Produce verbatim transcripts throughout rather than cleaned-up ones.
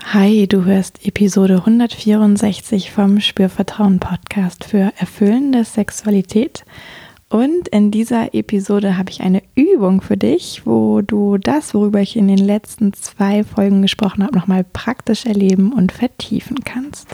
Hi, du hörst Episode hundertvierundsechzig vom Spürvertrauen Podcast für erfüllende Sexualität. Und in dieser Episode habe ich eine Übung für dich, wo du das, worüber ich in den letzten zwei Folgen gesprochen habe, nochmal praktisch erleben und vertiefen kannst.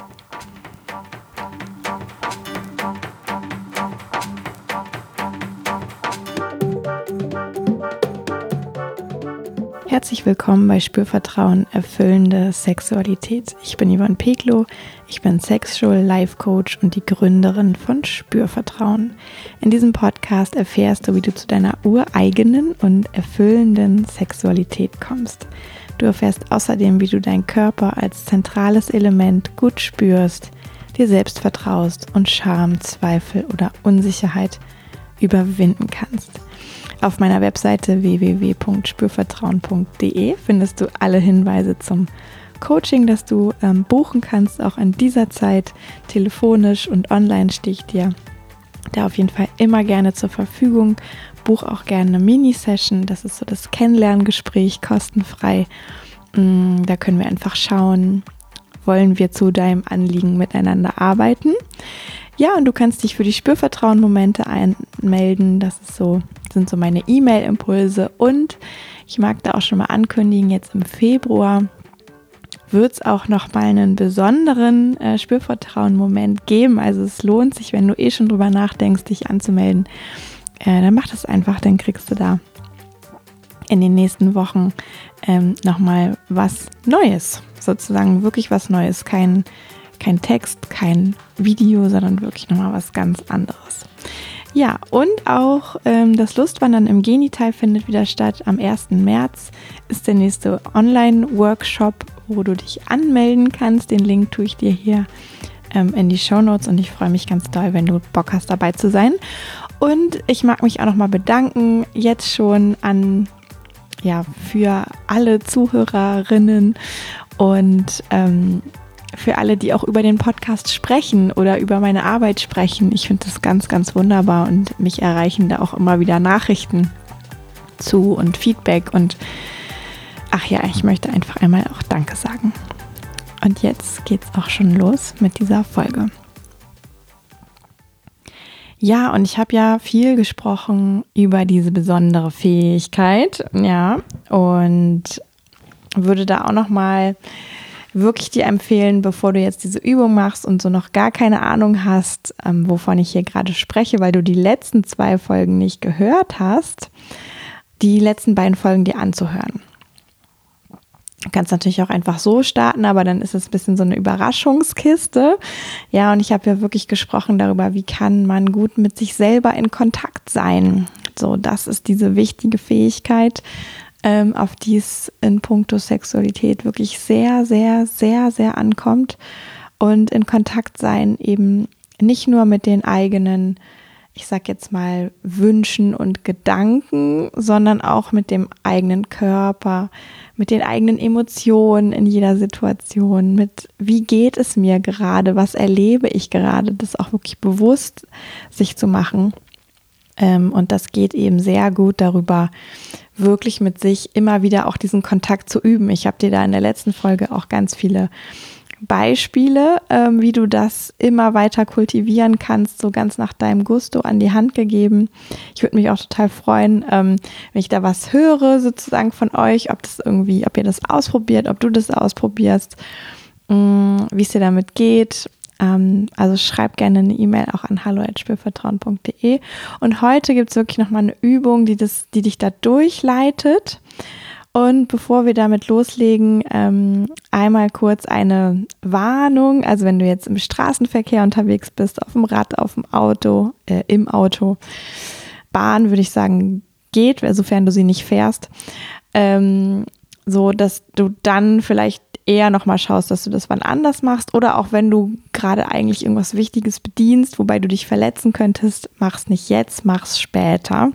Herzlich willkommen bei Spürvertrauen, erfüllende Sexualität. Ich bin Yvonne Peklo, ich bin Sexual Life Coach und die Gründerin von Spürvertrauen. In diesem Podcast erfährst du, wie du zu deiner ureigenen und erfüllenden Sexualität kommst. Du erfährst außerdem, wie du deinen Körper als zentrales Element gut spürst, dir selbst vertraust und Scham, Zweifel oder Unsicherheit überwinden kannst. Auf meiner Webseite w w w punkt spürvertrauen punkt d e findest du alle Hinweise zum Coaching, das du ähm, buchen kannst, auch in dieser Zeit telefonisch und online stehe ich dir da auf jeden Fall immer gerne zur Verfügung. Buch auch gerne eine Mini-Session, das ist so das Kennenlerngespräch, kostenfrei. Mm, da können wir einfach schauen, wollen wir zu deinem Anliegen miteinander arbeiten. Ja, und du kannst dich für die Spürvertrauen-Momente anmelden. Das ist so, sind so meine E-Mail-Impulse. Und ich mag da auch schon mal ankündigen, jetzt im Februar wird es auch nochmal einen besonderen äh, Spürvertrauen-Moment geben. Also es lohnt sich, wenn du eh schon drüber nachdenkst, dich anzumelden. Äh, dann mach das einfach, dann kriegst du da in den nächsten Wochen ähm, nochmal was Neues. Sozusagen wirklich was Neues. Kein Kein Text, kein Video, sondern wirklich nochmal was ganz anderes. Ja, und auch ähm, das Lustwandern im Genital findet wieder statt. Am ersten März ist der nächste Online-Workshop, wo du dich anmelden kannst. Den Link tue ich dir hier ähm, in die Shownotes und ich freue mich ganz doll, wenn du Bock hast, dabei zu sein. Und ich mag mich auch nochmal bedanken, jetzt schon an, ja, für alle Zuhörerinnen und ähm, für alle, die auch über den Podcast sprechen oder über meine Arbeit sprechen. Ich finde das ganz, ganz wunderbar und mich erreichen da auch immer wieder Nachrichten zu und Feedback und ach ja, ich möchte einfach einmal auch Danke sagen. Und jetzt geht's auch schon los mit dieser Folge. Ja, und ich habe ja viel gesprochen über diese besondere Fähigkeit, ja, und würde da auch nochmal wirklich dir empfehlen, bevor du jetzt diese Übung machst und so noch gar keine Ahnung hast, ähm, wovon ich hier gerade spreche, weil du die letzten zwei Folgen nicht gehört hast, die letzten beiden Folgen dir anzuhören. Du kannst natürlich auch einfach so starten, aber dann ist es ein bisschen so eine Überraschungskiste. Ja, und ich habe ja wirklich gesprochen darüber, wie kann man gut mit sich selber in Kontakt sein. So, das ist diese wichtige Fähigkeit, Ähm, auf die es in puncto Sexualität wirklich sehr, sehr, sehr, sehr ankommt und in Kontakt sein eben nicht nur mit den eigenen, ich sag jetzt mal, Wünschen und Gedanken, sondern auch mit dem eigenen Körper, mit den eigenen Emotionen in jeder Situation, mit wie geht es mir gerade, was erlebe ich gerade, das auch wirklich bewusst sich zu machen. Ähm, und das geht eben sehr gut darüber, wirklich mit sich immer wieder auch diesen Kontakt zu üben. Ich habe dir da in der letzten Folge auch ganz viele Beispiele, ähm, wie du das immer weiter kultivieren kannst, so ganz nach deinem Gusto an die Hand gegeben. Ich würde mich auch total freuen, ähm, wenn ich da was höre sozusagen von euch, ob das irgendwie, ob ihr das ausprobiert, ob du das ausprobierst, mh, wie es dir damit geht. Also schreib gerne eine E-Mail auch an hallo at spürvertrauen punkt d e. Und heute gibt es wirklich nochmal eine Übung, die, das, die dich da durchleitet. Und bevor wir damit loslegen, ähm, einmal kurz eine Warnung. Also wenn du jetzt im Straßenverkehr unterwegs bist, auf dem Rad, auf dem Auto, äh, im Auto, Bahn würde ich sagen, geht, sofern du sie nicht fährst. Ähm, so, dass du dann vielleicht eher nochmal schaust, dass du das wann anders machst oder auch wenn du gerade eigentlich irgendwas Wichtiges bedienst, wobei du dich verletzen könntest, mach's nicht jetzt, mach's später.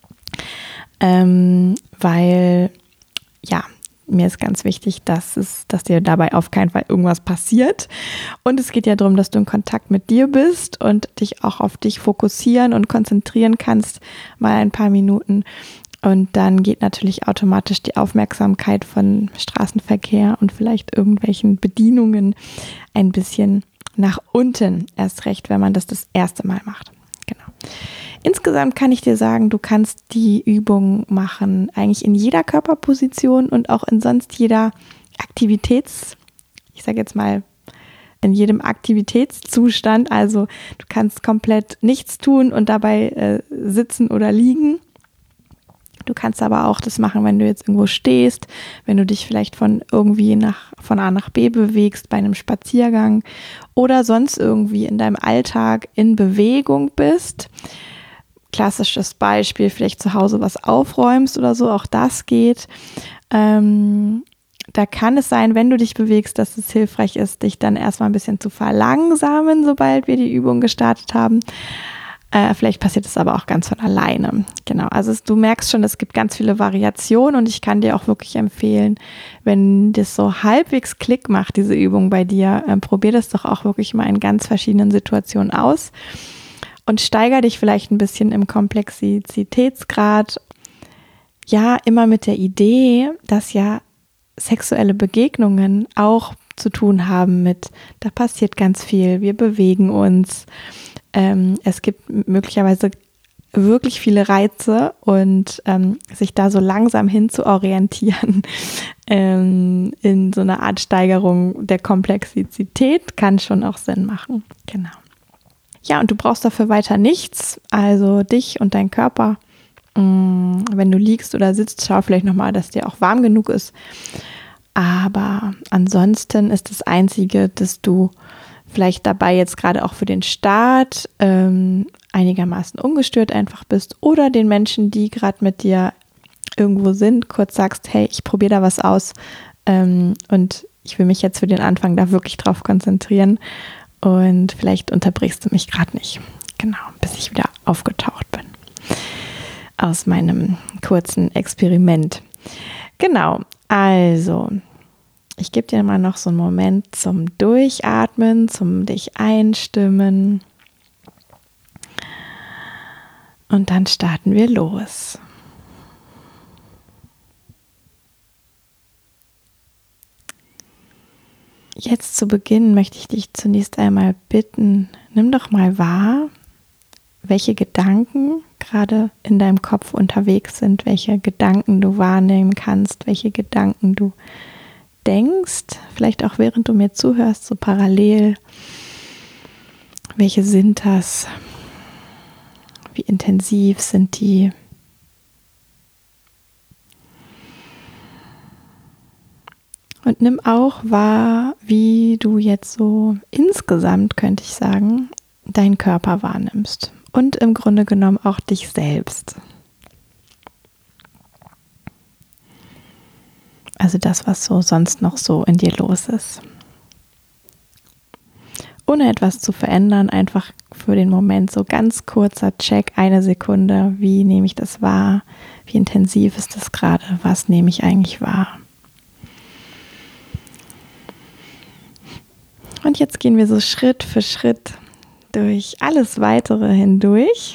Ähm, weil, ja, mir ist ganz wichtig, dass es, dass dir dabei auf keinen Fall irgendwas passiert. Und es geht ja darum, dass du in Kontakt mit dir bist und dich auch auf dich fokussieren und konzentrieren kannst, mal ein paar Minuten. Und dann geht natürlich automatisch die Aufmerksamkeit von Straßenverkehr und vielleicht irgendwelchen Bedienungen ein bisschen nach unten. Erst recht, wenn man das das erste Mal macht. Genau. Insgesamt kann ich dir sagen, du kannst die Übung machen, eigentlich in jeder Körperposition und auch in sonst jeder Aktivitäts, ich sage jetzt mal, in jedem Aktivitätszustand. Also du kannst komplett nichts tun und dabei äh, sitzen oder liegen. Du kannst aber auch das machen, wenn du jetzt irgendwo stehst, wenn du dich vielleicht von irgendwie nach, von A nach B bewegst, bei einem Spaziergang oder sonst irgendwie in deinem Alltag in Bewegung bist. Klassisches Beispiel, vielleicht zu Hause was aufräumst oder so, auch das geht. Ähm, da kann es sein, wenn du dich bewegst, dass es hilfreich ist, dich dann erstmal ein bisschen zu verlangsamen, sobald wir die Übung gestartet haben. Äh, vielleicht passiert es aber auch ganz von alleine. Genau, also es, du merkst schon, es gibt ganz viele Variationen und ich kann dir auch wirklich empfehlen, wenn das so halbwegs Klick macht, diese Übung bei dir, äh, probier das doch auch wirklich mal in ganz verschiedenen Situationen aus und steiger dich vielleicht ein bisschen im Komplexitätsgrad. Ja, immer mit der Idee, dass ja sexuelle Begegnungen auch zu tun haben mit, da passiert ganz viel, wir bewegen uns. Ähm, es gibt möglicherweise wirklich viele Reize und ähm, sich da so langsam hin zu orientieren ähm, in so einer Art Steigerung der Komplexität kann schon auch Sinn machen. Genau. Ja, und du brauchst dafür weiter nichts, also dich und dein Körper. Mh, wenn du liegst oder sitzt, schau vielleicht nochmal, dass dir auch warm genug ist. Aber ansonsten ist das Einzige, dass du vielleicht dabei jetzt gerade auch für den Start ähm, einigermaßen ungestört einfach bist oder den Menschen, die gerade mit dir irgendwo sind, kurz sagst, hey, ich probiere da was aus ähm, und ich will mich jetzt für den Anfang da wirklich drauf konzentrieren und vielleicht unterbrichst du mich gerade nicht. Genau, bis ich wieder aufgetaucht bin aus meinem kurzen Experiment. Genau, also ich gebe dir mal noch so einen Moment zum Durchatmen, zum dich einstimmen. Und dann starten wir los. Jetzt zu Beginn möchte ich dich zunächst einmal bitten, nimm doch mal wahr, welche Gedanken gerade in deinem Kopf unterwegs sind, welche Gedanken du wahrnehmen kannst, welche Gedanken du denkst, vielleicht auch während du mir zuhörst, so parallel. Welche sind das? Wie intensiv sind die? Und nimm auch wahr, wie du jetzt so insgesamt, könnte ich sagen, deinen Körper wahrnimmst und im Grunde genommen auch dich selbst. Also das, was so sonst noch so in dir los ist. Ohne etwas zu verändern, einfach für den Moment so ganz kurzer Check, eine Sekunde, wie nehme ich das wahr? Wie intensiv ist das gerade? Was nehme ich eigentlich wahr? Und jetzt gehen wir so Schritt für Schritt durch alles Weitere hindurch.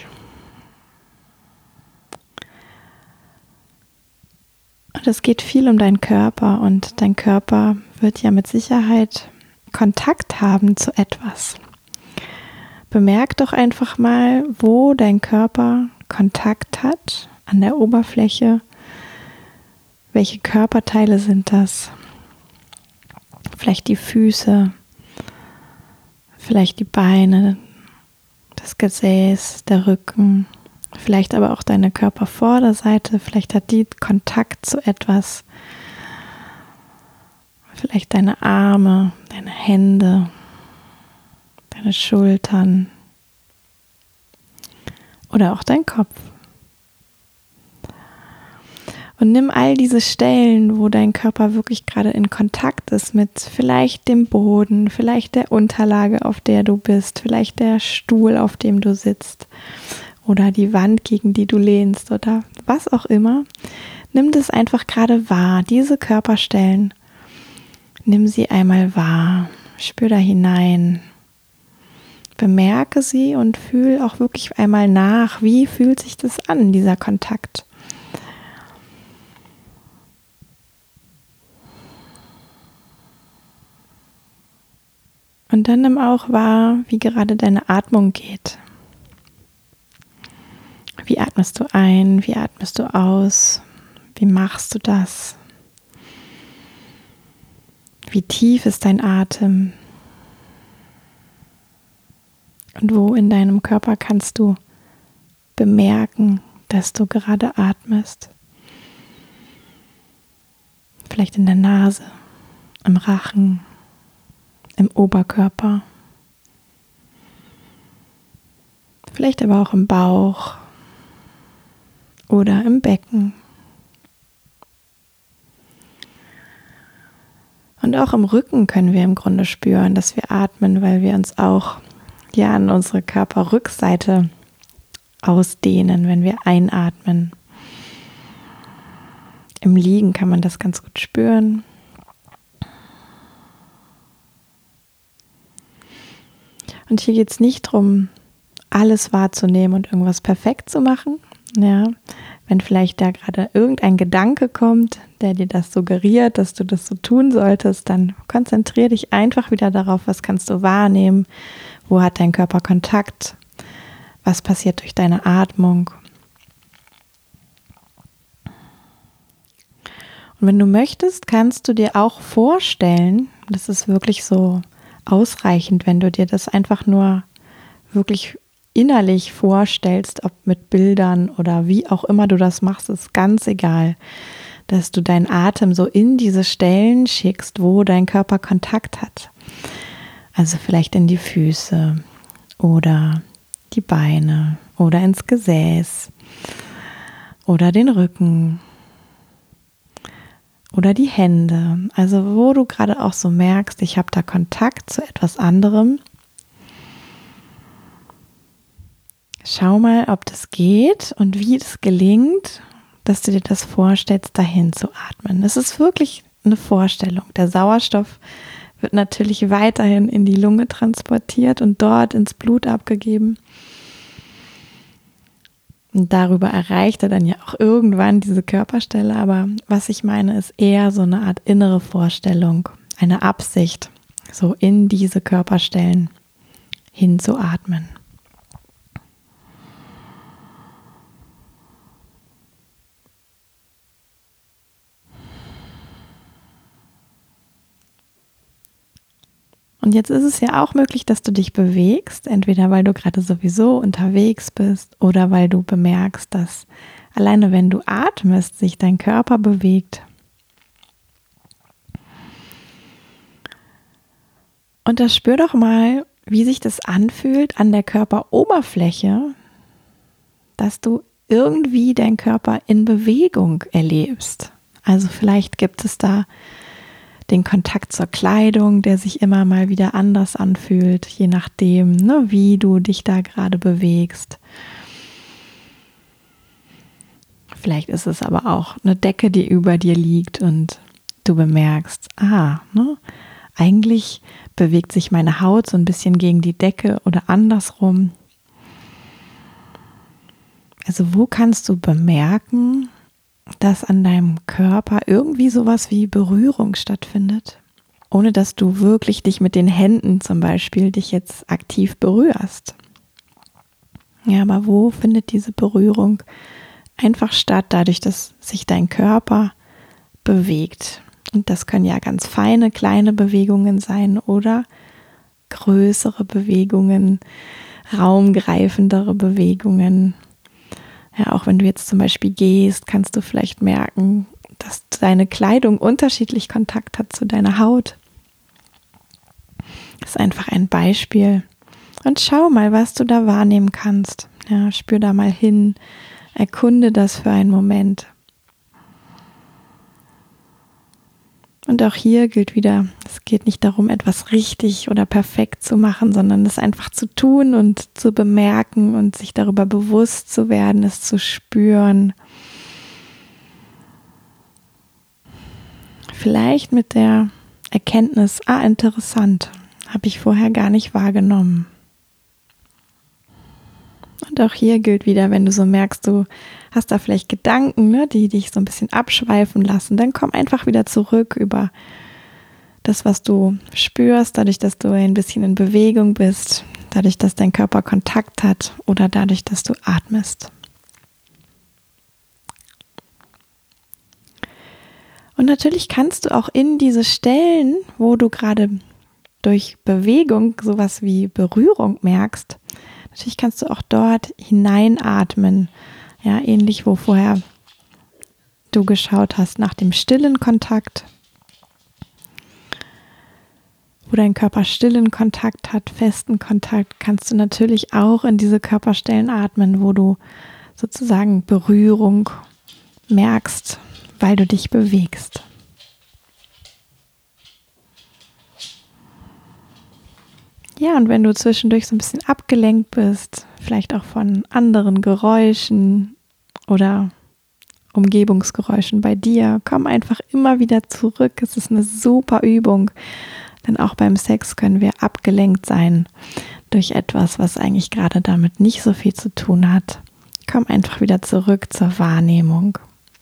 Und es geht viel um deinen Körper und dein Körper wird ja mit Sicherheit Kontakt haben zu etwas. Bemerk doch einfach mal, wo dein Körper Kontakt hat an der Oberfläche. Welche Körperteile sind das? Vielleicht die Füße, vielleicht die Beine, das Gesäß, der Rücken. Vielleicht aber auch deine Körpervorderseite, vielleicht hat die Kontakt zu etwas. Vielleicht deine Arme, deine Hände, deine Schultern oder auch dein Kopf. Und nimm all diese Stellen, wo dein Körper wirklich gerade in Kontakt ist mit vielleicht dem Boden, vielleicht der Unterlage, auf der du bist, vielleicht der Stuhl, auf dem du sitzt. Oder die Wand, gegen die du lehnst oder was auch immer. Nimm das einfach gerade wahr, diese Körperstellen. Nimm sie einmal wahr, spür da hinein. Bemerke sie und fühl auch wirklich einmal nach, wie fühlt sich das an, dieser Kontakt. Und dann nimm auch wahr, wie gerade deine Atmung geht. Wie atmest du ein? Wie atmest du aus? Wie machst du das? Wie tief ist dein Atem? Und wo in deinem Körper kannst du bemerken, dass du gerade atmest? Vielleicht in der Nase, im Rachen, im Oberkörper. Vielleicht aber auch im Bauch oder im Becken. Und auch im Rücken können wir im Grunde spüren, dass wir atmen, weil wir uns auch ja an unsere Körperrückseite ausdehnen, wenn wir einatmen. Im Liegen kann man das ganz gut spüren. Und hier geht es nicht darum, alles wahrzunehmen und irgendwas perfekt zu machen. Ja, wenn vielleicht da gerade irgendein Gedanke kommt, der dir das suggeriert, dass du das so tun solltest, dann konzentriere dich einfach wieder darauf, was kannst du wahrnehmen, wo hat dein Körper Kontakt, was passiert durch deine Atmung. Und wenn du möchtest, kannst du dir auch vorstellen, das ist wirklich so ausreichend, wenn du dir das einfach nur wirklich innerlich vorstellst, ob mit Bildern oder wie auch immer du das machst, ist ganz egal, dass du deinen Atem so in diese Stellen schickst, wo dein Körper Kontakt hat. Also vielleicht in die Füße oder die Beine oder ins Gesäß oder den Rücken oder die Hände. Also wo du gerade auch so merkst, ich habe da Kontakt zu etwas anderem. Schau mal, ob das geht und wie es gelingt, dass du dir das vorstellst, dahin zu atmen. Das ist wirklich eine Vorstellung. Der Sauerstoff wird natürlich weiterhin in die Lunge transportiert und dort ins Blut abgegeben. Und darüber erreicht er dann ja auch irgendwann diese Körperstelle. Aber was ich meine, ist eher so eine Art innere Vorstellung, eine Absicht, so in diese Körperstellen hinzuatmen. Und jetzt ist es ja auch möglich, dass du dich bewegst, entweder weil du gerade sowieso unterwegs bist oder weil du bemerkst, dass alleine wenn du atmest, sich dein Körper bewegt. Und das spür doch mal, wie sich das anfühlt an der Körperoberfläche, dass du irgendwie deinen Körper in Bewegung erlebst. Also vielleicht gibt es da den Kontakt zur Kleidung, der sich immer mal wieder anders anfühlt, je nachdem, ne, wie du dich da gerade bewegst. Vielleicht ist es aber auch eine Decke, die über dir liegt und du bemerkst, ah, ne, eigentlich bewegt sich meine Haut so ein bisschen gegen die Decke oder andersrum. Also wo kannst du bemerken, dass an deinem Körper irgendwie sowas wie Berührung stattfindet, ohne dass du wirklich dich mit den Händen zum Beispiel dich jetzt aktiv berührst. Ja, aber wo findet diese Berührung einfach statt, dadurch, dass sich dein Körper bewegt? Und das können ja ganz feine, kleine Bewegungen sein oder größere Bewegungen, raumgreifendere Bewegungen. Ja, auch wenn du jetzt zum Beispiel gehst, kannst du vielleicht merken, dass deine Kleidung unterschiedlich Kontakt hat zu deiner Haut. Das ist einfach ein Beispiel. Und schau mal, was du da wahrnehmen kannst. Ja, spür da mal hin, erkunde das für einen Moment. Und auch hier gilt wieder, es geht nicht darum, etwas richtig oder perfekt zu machen, sondern es einfach zu tun und zu bemerken und sich darüber bewusst zu werden, es zu spüren. Vielleicht mit der Erkenntnis, ah, interessant, habe ich vorher gar nicht wahrgenommen. Und auch hier gilt wieder, wenn du so merkst, du hast da vielleicht Gedanken, ne, die dich so ein bisschen abschweifen lassen, dann komm einfach wieder zurück über das, was du spürst, dadurch, dass du ein bisschen in Bewegung bist, dadurch, dass dein Körper Kontakt hat oder dadurch, dass du atmest. Und natürlich kannst du auch in diese Stellen, wo du gerade durch Bewegung sowas wie Berührung merkst, natürlich kannst du auch dort hineinatmen. Ja, ähnlich, wo vorher du geschaut hast nach dem stillen Kontakt, wo dein Körper stillen Kontakt hat, festen Kontakt, kannst du natürlich auch in diese Körperstellen atmen, wo du sozusagen Berührung merkst, weil du dich bewegst. Ja, und wenn du zwischendurch so ein bisschen abgelenkt bist, vielleicht auch von anderen Geräuschen oder Umgebungsgeräuschen bei dir, komm einfach immer wieder zurück. Es ist eine super Übung, denn auch beim Sex können wir abgelenkt sein durch etwas, was eigentlich gerade damit nicht so viel zu tun hat. Komm einfach wieder zurück zur Wahrnehmung.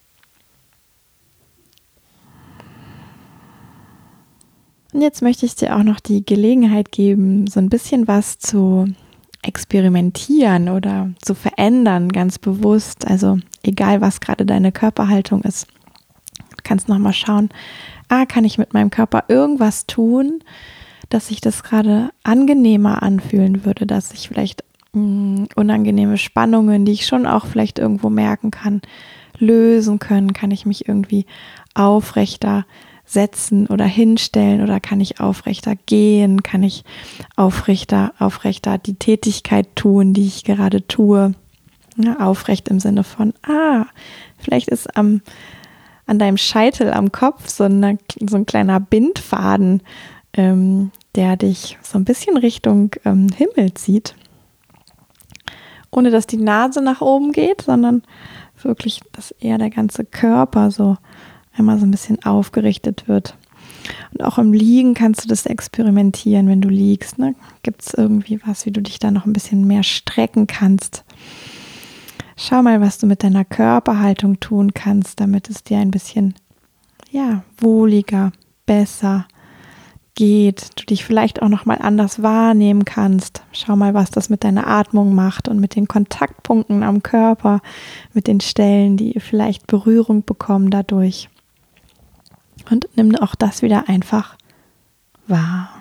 Und jetzt möchte ich dir auch noch die Gelegenheit geben, so ein bisschen was zu experimentieren oder zu verändern, ganz bewusst. Also egal, was gerade deine Körperhaltung ist. Du kannst nochmal schauen, ah, kann ich mit meinem Körper irgendwas tun, dass sich das gerade angenehmer anfühlen würde, dass ich vielleicht mh, unangenehme Spannungen, die ich schon auch vielleicht irgendwo merken kann, lösen können. Kann ich mich irgendwie aufrechter setzen oder hinstellen oder kann ich aufrechter gehen, kann ich aufrechter, aufrechter die Tätigkeit tun, die ich gerade tue. Ja, aufrecht im Sinne von, ah, vielleicht ist am, an deinem Scheitel am Kopf so, eine, so ein kleiner Bindfaden, ähm, der dich so ein bisschen Richtung ähm, Himmel zieht. Ohne dass die Nase nach oben geht, sondern wirklich, dass eher der ganze Körper so einmal so ein bisschen aufgerichtet wird. Und auch im Liegen kannst du das experimentieren, wenn du liegst. Ne? Gibt es irgendwie was, wie du dich da noch ein bisschen mehr strecken kannst? Schau mal, was du mit deiner Körperhaltung tun kannst, damit es dir ein bisschen ja, wohliger, besser geht. Du dich vielleicht auch noch mal anders wahrnehmen kannst. Schau mal, was das mit deiner Atmung macht und mit den Kontaktpunkten am Körper, mit den Stellen, die vielleicht Berührung bekommen dadurch. Und nimm auch das wieder einfach wahr.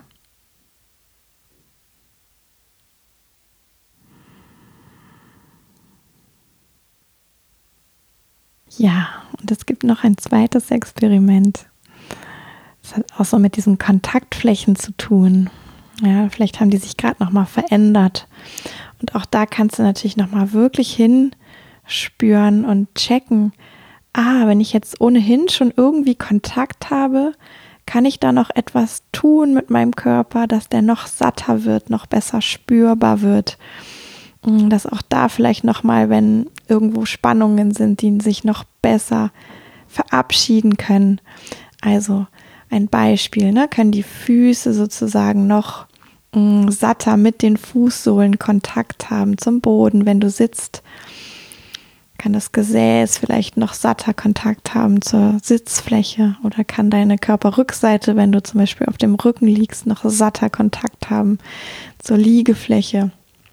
Ja, und es gibt noch ein zweites Experiment. Das hat auch so mit diesen Kontaktflächen zu tun. Ja, vielleicht haben die sich gerade nochmal verändert. Und auch da kannst du natürlich nochmal wirklich hinspüren und checken, ah, wenn ich jetzt ohnehin schon irgendwie Kontakt habe, kann ich da noch etwas tun mit meinem Körper, dass der noch satter wird, noch besser spürbar wird. Dass auch da vielleicht nochmal, wenn irgendwo Spannungen sind, die sich noch besser verabschieden können. Also ein Beispiel, ne, können die Füße sozusagen noch mh, satter mit den Fußsohlen Kontakt haben zum Boden, wenn du sitzt. Kann das Gesäß vielleicht noch satter Kontakt haben zur Sitzfläche oder kann deine Körperrückseite, wenn du zum Beispiel auf dem Rücken liegst, noch satter Kontakt haben zur Liegefläche.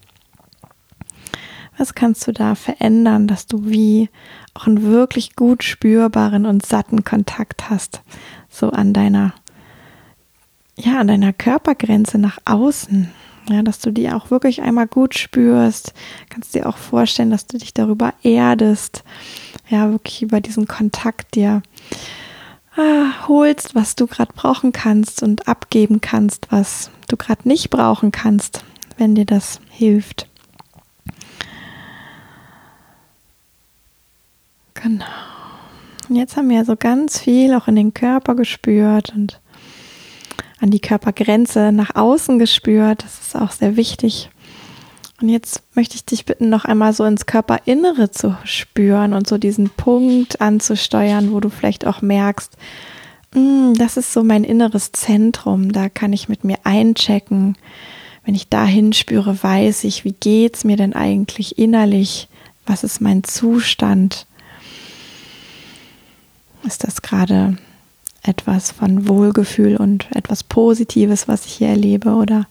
Was kannst du da verändern, dass du wie auch einen wirklich gut spürbaren und satten Kontakt hast, so an deiner, ja, an deiner Körpergrenze nach außen. Ja, dass du die auch wirklich einmal gut spürst, kannst dir auch vorstellen, dass du dich darüber erdest, ja, wirklich über diesen Kontakt dir ah, holst, was du gerade brauchen kannst und abgeben kannst, was du gerade nicht brauchen kannst, wenn dir das hilft. Genau. Und jetzt haben wir ja so ganz viel auch in den Körper gespürt und an die Körpergrenze nach außen gespürt. Das ist auch sehr wichtig. Und jetzt möchte ich dich bitten, noch einmal so ins Körperinnere zu spüren und so diesen Punkt anzusteuern, wo du vielleicht auch merkst, das ist so mein inneres Zentrum. Da kann ich mit mir einchecken. Wenn ich da hinspüre, weiß ich, wie geht's mir denn eigentlich innerlich? Was ist mein Zustand? Ist das gerade etwas von Wohlgefühl und etwas Positives, was ich hier erlebe? Oder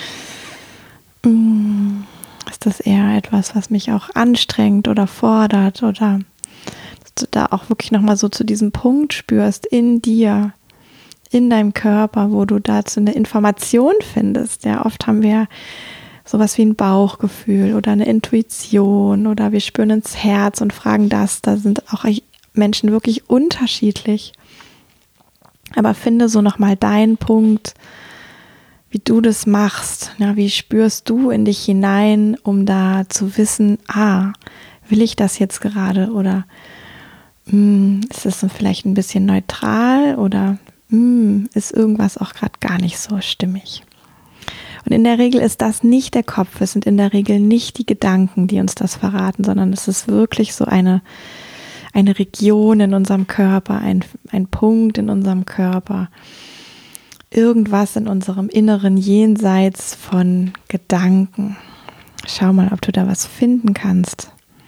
mh, ist das eher etwas, was mich auch anstrengt oder fordert? Oder dass du da auch wirklich nochmal so zu diesem Punkt spürst in dir, in deinem Körper, wo du dazu eine Information findest. Ja, oft haben wir sowas wie ein Bauchgefühl oder eine Intuition oder wir spüren ins Herz und fragen das. Da sind auch Menschen wirklich unterschiedlich. Aber finde so nochmal deinen Punkt, wie du das machst. Ja, wie spürst du in dich hinein, um da zu wissen, ah, will ich das jetzt gerade? Oder mh, ist es vielleicht ein bisschen neutral? Oder mh, ist irgendwas auch gerade gar nicht so stimmig? Und in der Regel ist das nicht der Kopf, es sind in der Regel nicht die Gedanken, die uns das verraten, sondern es ist wirklich so eine eine Region in unserem Körper, ein, ein Punkt in unserem Körper, irgendwas in unserem inneren Jenseits von Gedanken. Schau mal, ob du da was finden kannst.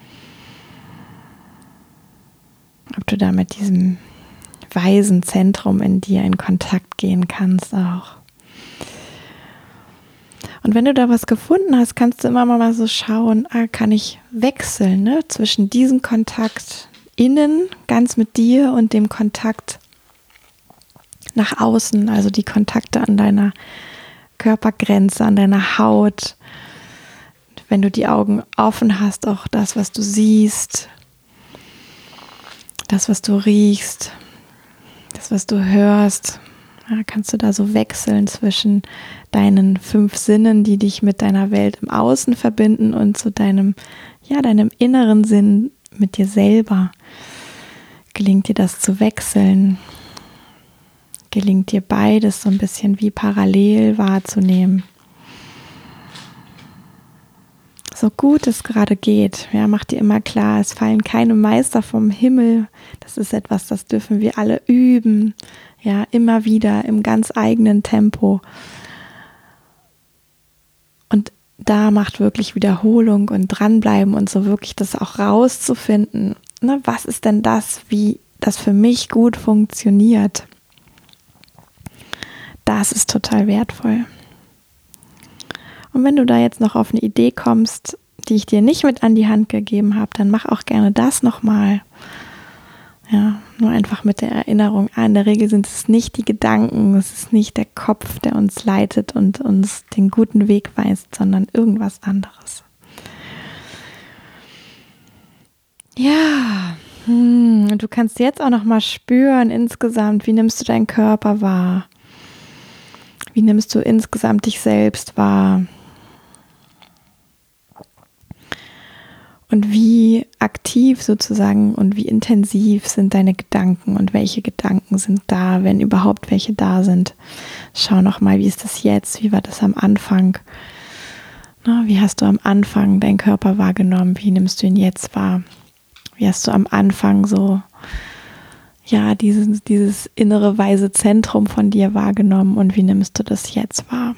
Ob du da mit diesem weisen Zentrum in dir in Kontakt gehen kannst auch. Und wenn du da was gefunden hast, kannst du immer mal so schauen, ah, kann ich wechseln, ne, zwischen diesem Kontakt innen, ganz mit dir und dem Kontakt nach außen, also die Kontakte an deiner Körpergrenze, an deiner Haut. Wenn du die Augen offen hast, auch das, was du siehst, das, was du riechst, das, was du hörst, ja, kannst du da so wechseln zwischen deinen fünf Sinnen, die dich mit deiner Welt im Außen verbinden und zu deinem, ja, deinem inneren Sinn mit dir selber. Gelingt dir das zu wechseln? Gelingt dir beides so ein bisschen wie parallel wahrzunehmen? So gut es gerade geht, ja, mach dir immer klar, es fallen keine Meister vom Himmel. Das ist etwas, das dürfen wir alle üben, ja, immer wieder im ganz eigenen Tempo. Und da macht wirklich Wiederholung und dranbleiben und so wirklich das auch rauszufinden. Ne, was ist denn das, wie das für mich gut funktioniert? Das ist total wertvoll. Und wenn du da jetzt noch auf eine Idee kommst, die ich dir nicht mit an die Hand gegeben habe, dann mach auch gerne das nochmal. Ja, nur einfach mit der Erinnerung. Ah, in der Regel sind es nicht die Gedanken, es ist nicht der Kopf, der uns leitet und uns den guten Weg weist, sondern irgendwas anderes. Ja, hm, du kannst jetzt auch nochmal spüren insgesamt, wie nimmst du deinen Körper wahr? Wie nimmst du insgesamt dich selbst wahr? Und wie aktiv sozusagen und wie intensiv sind deine Gedanken und welche Gedanken sind da, wenn überhaupt welche da sind. Schau nochmal, wie ist das jetzt, wie war das am Anfang? Na, wie hast du am Anfang deinen Körper wahrgenommen, wie nimmst du ihn jetzt wahr? Wie hast du am Anfang so, ja, dieses, dieses innere weise Zentrum von dir wahrgenommen und wie nimmst du das jetzt wahr?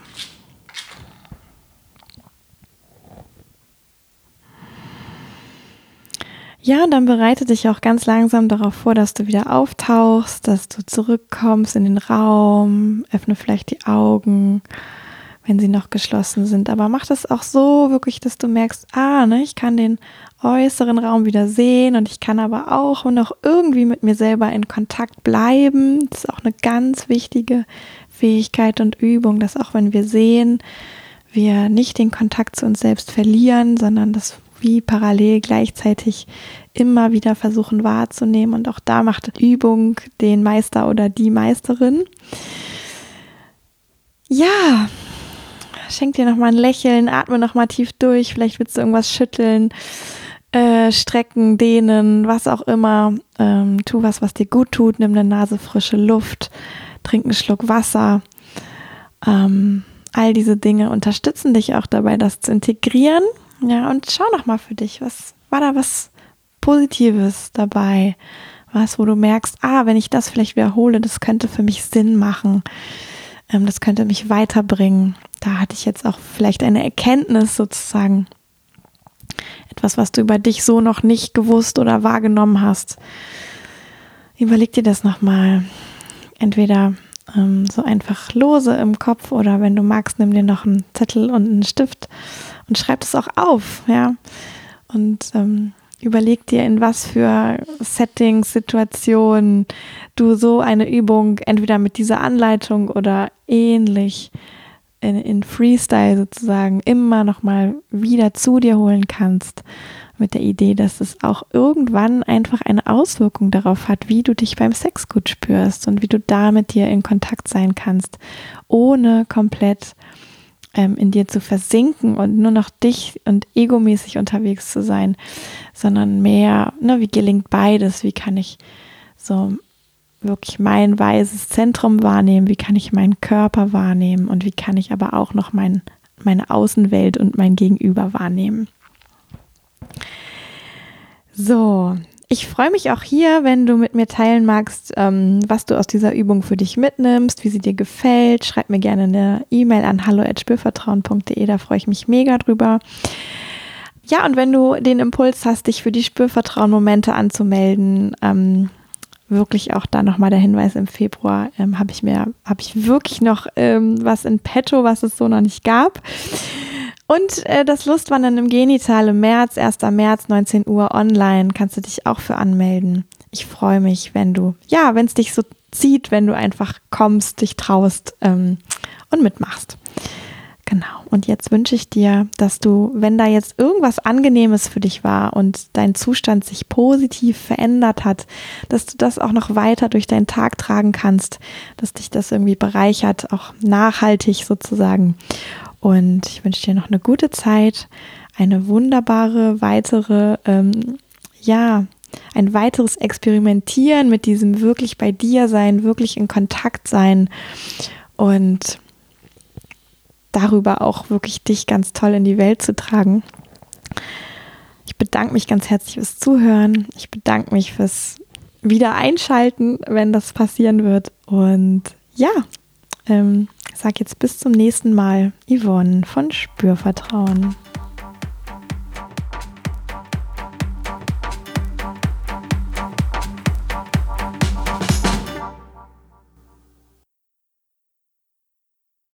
Ja, und dann bereite dich auch ganz langsam darauf vor, dass du wieder auftauchst, dass du zurückkommst in den Raum, öffne vielleicht die Augen, wenn sie noch geschlossen sind. Aber mach das auch so wirklich, dass du merkst, ah, ne, ich kann den äußeren Raum wieder sehen und ich kann aber auch noch irgendwie mit mir selber in Kontakt bleiben. Das ist auch eine ganz wichtige Fähigkeit und Übung, dass auch wenn wir sehen, wir nicht den Kontakt zu uns selbst verlieren, sondern das wie parallel gleichzeitig immer wieder versuchen wahrzunehmen. Und auch da macht Übung den Meister oder die Meisterin. Ja, schenk dir nochmal ein Lächeln, atme nochmal tief durch, vielleicht willst du irgendwas schütteln, äh, strecken, dehnen, was auch immer. Ähm, tu was, was dir gut tut, nimm eine Nase frische Luft, trink einen Schluck Wasser. Ähm, all diese Dinge unterstützen dich auch dabei, das zu integrieren. Ja, und schau noch mal für dich, was war da was Positives dabei? Was, wo du merkst, ah, wenn ich das vielleicht wiederhole, das könnte für mich Sinn machen. Ähm, das könnte mich weiterbringen. Da hatte ich jetzt auch vielleicht eine Erkenntnis sozusagen. Etwas, was du über dich so noch nicht gewusst oder wahrgenommen hast. Überleg dir das nochmal. entweder ähm, so einfach lose im Kopf oder wenn du magst, nimm dir noch einen Zettel und einen Stift und schreib es auch auf, ja. Und ähm, überleg dir, in was für Settings, Situationen du so eine Übung entweder mit dieser Anleitung oder ähnlich in, in Freestyle sozusagen immer nochmal wieder zu dir holen kannst, mit der Idee, dass es auch irgendwann einfach eine Auswirkung darauf hat, wie du dich beim Sex gut spürst und wie du da mit dir in Kontakt sein kannst, ohne komplett ähm, in dir zu versinken und nur noch dich und egomäßig unterwegs zu sein, sondern mehr, ne, wie gelingt beides, wie kann ich so wirklich mein weises Zentrum wahrnehmen, wie kann ich meinen Körper wahrnehmen und wie kann ich aber auch noch mein, meine Außenwelt und mein Gegenüber wahrnehmen. So, ich freue mich auch hier, wenn du mit mir teilen magst, ähm, was du aus dieser Übung für dich mitnimmst, wie sie dir gefällt. Schreib mir gerne eine E-Mail an hallo at spürvertrauen punkt de, da freue ich mich mega drüber. Ja, und wenn du den Impuls hast, dich für die Spürvertrauen-Momente anzumelden, ähm, wirklich auch da nochmal der Hinweis, im Februar ähm, habe ich mir, habe ich wirklich noch ähm, was in petto, was es so noch nicht gab. Und äh, das Lustwandern im Genital im März, erster März, neunzehn Uhr online, kannst du dich auch für anmelden. Ich freue mich, wenn du, ja, wenn es dich so zieht, wenn du einfach kommst, dich traust ähm, und mitmachst. Genau. Und jetzt wünsche ich dir, dass du, wenn da jetzt irgendwas Angenehmes für dich war und dein Zustand sich positiv verändert hat, dass du das auch noch weiter durch deinen Tag tragen kannst, dass dich das irgendwie bereichert, auch nachhaltig sozusagen. Und ich wünsche dir noch eine gute Zeit, eine wunderbare weitere, ähm, ja, ein weiteres Experimentieren mit diesem wirklich bei dir sein, wirklich in Kontakt sein und darüber auch wirklich dich ganz toll in die Welt zu tragen. Ich bedanke mich ganz herzlich fürs Zuhören. Ich bedanke mich fürs Wiedereinschalten, wenn das passieren wird. Und ja, ähm, ich sage jetzt bis zum nächsten Mal. Yvonne von Spürvertrauen.